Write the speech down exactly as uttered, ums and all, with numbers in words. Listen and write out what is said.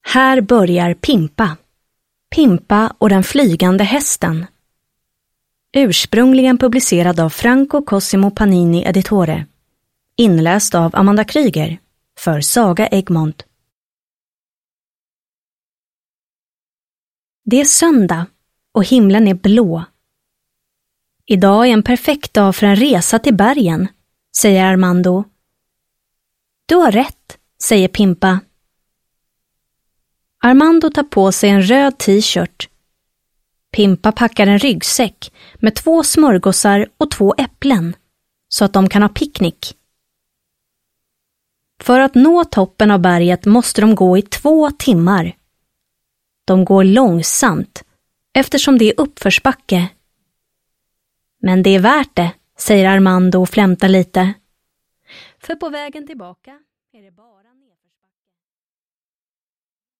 Här börjar Pimpa. Pimpa och den flygande hästen. Ursprungligen publicerad av Franco Cosimo Panini Editore. Inläst av Amanda Kryger för Saga Egmont. Det är söndag och himlen är blå. Idag är en perfekt dag för en resa till bergen, säger Armando. Du har rätt, säger Pimpa. Armando tar på sig en röd t-shirt. Pimpa packar en ryggsäck med två smörgåsar och två äpplen så att de kan ha picknick. För att nå toppen av berget måste de gå i två timmar. De går långsamt eftersom det är uppförsbacke. Men det är värt det, säger Armando och flämtar lite. För på vägen tillbaka är det bara